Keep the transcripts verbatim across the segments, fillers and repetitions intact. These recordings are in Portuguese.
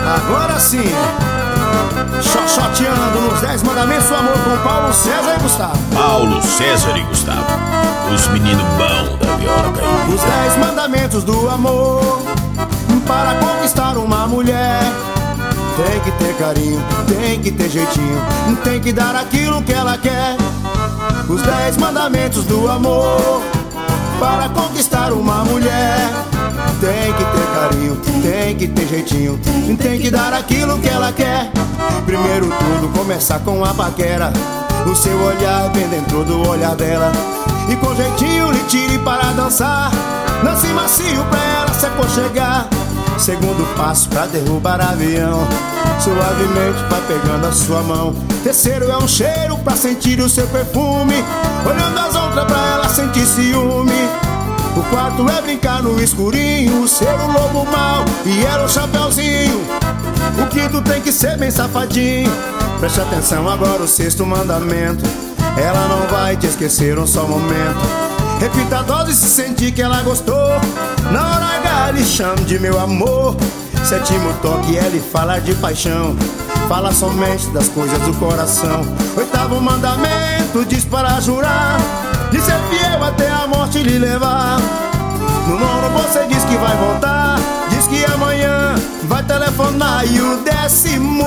Agora sim, xoxoteando nos dez mandamentos do amor com Paulo César e Gustavo. Paulo César e Gustavo, os meninos bons da viola caída. Os dez mandamentos do amor para conquistar uma mulher. Tem que ter carinho, tem que ter jeitinho, tem que dar aquilo que ela quer. Os dez mandamentos do amor para conquistar uma mulher. Tem que ter carinho, tem que ter jeitinho, tem que dar aquilo que ela quer. Primeiro tudo, começar com a paquera. O seu olhar bem dentro do olhar dela. E com jeitinho lhe tire para dançar. Dance macio pra ela se aconchegar. Segundo passo pra derrubar avião. Suavemente vai pegando a sua mão. Terceiro é um cheiro pra sentir o seu perfume. Olhando as outras pra ela sentir ciúme. O quarto é brincar no escurinho, ser o lobo mau e ela o chapeuzinho. O quinto tem que ser bem safadinho. Preste atenção agora o sexto mandamento. Ela não vai te esquecer um só momento. Repita a dose se sentir que ela gostou. Na hora H lhe chame de meu amor. Sétimo toque é lhe falar de paixão. Fala somente das coisas do coração. Oitavo mandamento diz para jurar de ser fiel até a morte lhe levar. No nono você diz que vai voltar. Diz que amanhã vai telefonar. E o décimo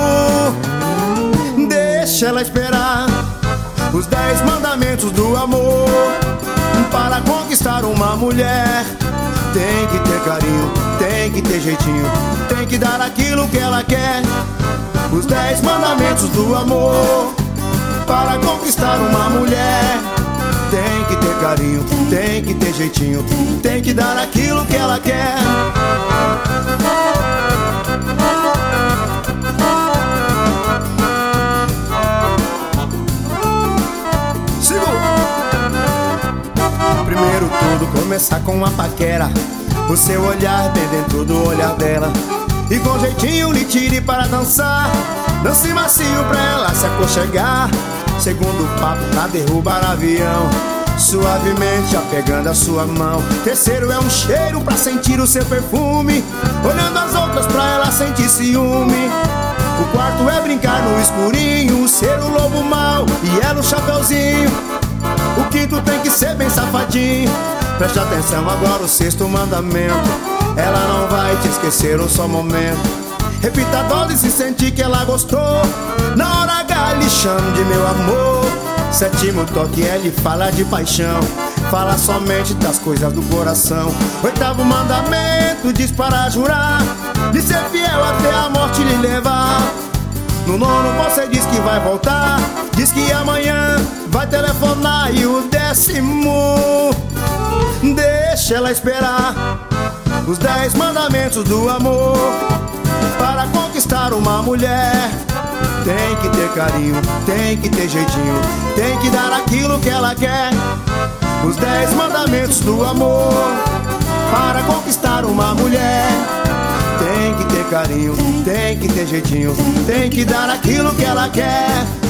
deixa ela esperar. Os dez mandamentos do amor para conquistar uma mulher. Tem que ter carinho, tem que ter jeitinho, tem que dar aquilo que ela quer. Os dez mandamentos do amor para conquistar uma mulher. Tem que ter carinho, tem que ter jeitinho, tem que dar aquilo que ela quer. Primeiro tudo, começar com uma paquera. O seu olhar bem dentro do olhar dela. E com jeitinho lhe tire para dançar. Dance macio pra ela se aconchegar. Segundo papo pra derrubar avião. Suavemente apegando a sua mão. Terceiro é um cheiro pra sentir o seu perfume. Olhando as outras pra ela sentir ciúme. O quarto é brincar no escurinho, ser o lobo mau e ela o chapeuzinho. O quinto tem que ser bem safadinho. Preste atenção agora o sexto mandamento. Ela não vai te esquecer um só momento. Repita a dose se sentir que ela gostou. Na hora H lhe chame de meu amor. Sétimo toque é lhe falar de paixão. Fala somente das coisas do coração. Oitavo mandamento diz para jurar de ser fiel até a morte lhe levar. No nono você diz que vai voltar. Diz que amanhã vai telefonar. E o décimo deixa ela esperar. Os dez mandamentos do amor para conquistar uma mulher. Tem que ter carinho, tem que ter jeitinho, tem que dar aquilo que ela quer. Os dez mandamentos do amor para conquistar uma mulher. Tem que ter carinho, tem que ter jeitinho, tem que dar aquilo que ela quer.